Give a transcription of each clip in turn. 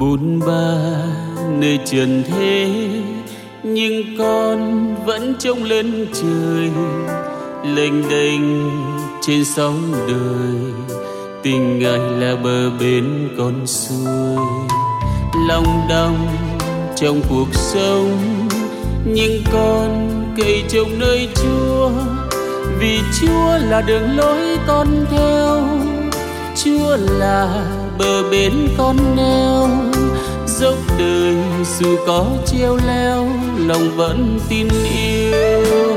Bôn ba nơi trần thế, nhưng con vẫn trông lên trời, lênh đênh trên sóng đời. Tình Ngài là bờ bên con suối, lòng đong trong cuộc sống, nhưng con cậy trông nơi Chúa, vì Chúa là đường lối con theo, Chúa là bờ bên con neo. Dốc đời dù có treo leo, lòng vẫn tin yêu.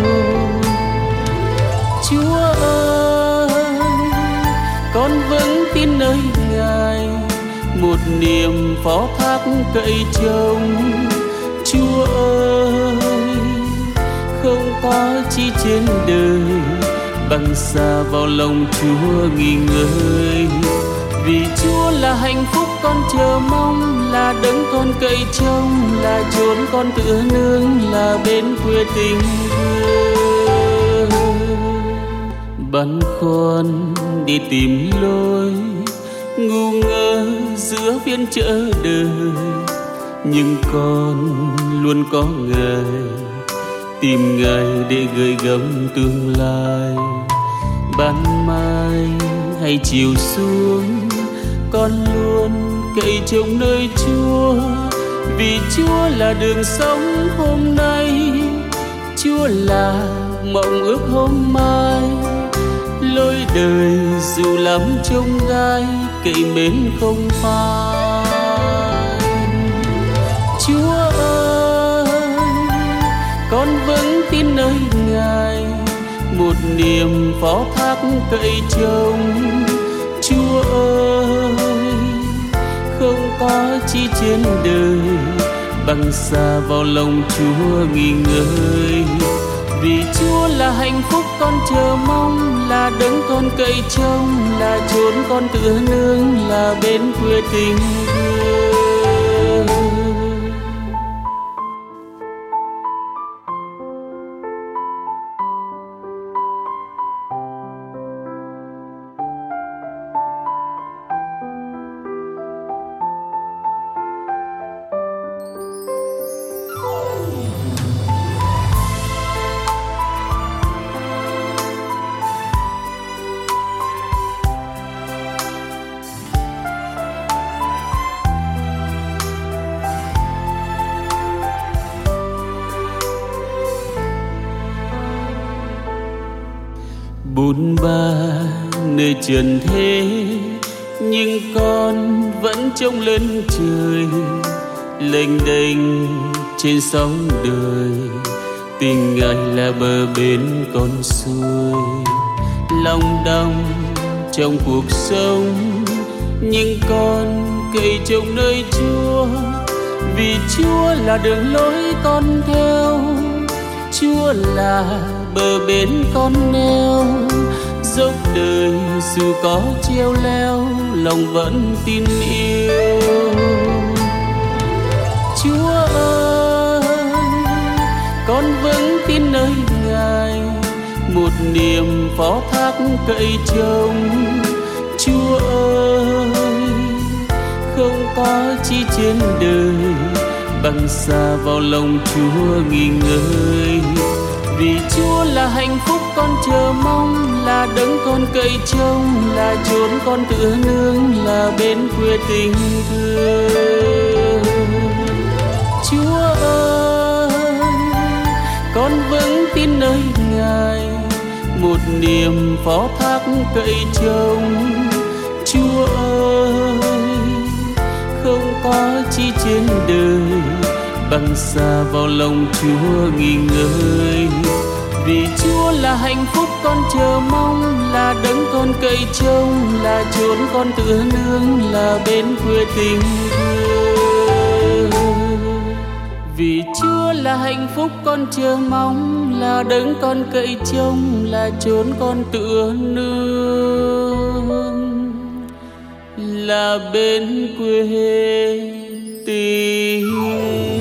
Chúa ơi, con vững tin nơi Ngài, một niềm phó thác cậy trông. Chúa ơi, không có chi trên đời bằng xa vào lòng Chúa nghỉ ngơi. Vì Chúa là hạnh phúc con chờ mong, là đấng con cậy trông, là chốn con tựa nương, là bên quê tình thương. Băn khoăn đi tìm lối, ngu ngơ giữa phiên chợ đời, nhưng con luôn có Ngài, tìm Ngài để gửi gắm tương lai. Ban mai hay chiều xuống, con luôn cậy trông nơi Chúa, vì Chúa là đường sống hôm nay, Chúa là mộng ước hôm mai. Lối đời dù lắm chông gai, cậy mến không phai. Chúa ơi, con vững tin nơi Ngài, một niềm phó thác cậy trông. Chúa ơi, không có chi trên đời bằng xa vào lòng Chúa nghỉ ngơi. Vì Chúa là hạnh phúc con chờ mong, là đấng con cậy trông, là chốn con tựa nương, là bên quê tình thương. Bôn ba nơi trần thế, nhưng con vẫn trông lên trời, lênh đênh trên sóng đời. Tình Ngài là bờ bên con suối, lòng đong trong cuộc sống, nhưng con cậy trông nơi Chúa, vì Chúa là đường lối con theo, Chúa là bờ bên con neo. Dốc đời dù có treo leo, lòng vẫn tin yêu. Chúa ơi, con vững tin nơi Ngài, một niềm phó thác cậy trông. Chúa ơi, không có chi trên đời bằng xa vào lòng Chúa nghỉ ngơi. Vì Chúa là hạnh phúc con chờ mong, là đấng con cậy trông, là chốn con tựa nương, là bên quê tình thương. Chúa ơi, con vững tin nơi Ngài, một niềm phó thác cậy trông. Chúa ơi, không có chi trên đời bằng xa vào lòng Chúa nghỉ ngơi. Vì Chúa là hạnh phúc con chờ mong, là đấng con cậy trông, là chốn con tựa nương, là bên quê tình thương. Vì Chúa là hạnh phúc con chờ mong, là đấng con cậy trông, là chốn con tựa nương, là bên quê tình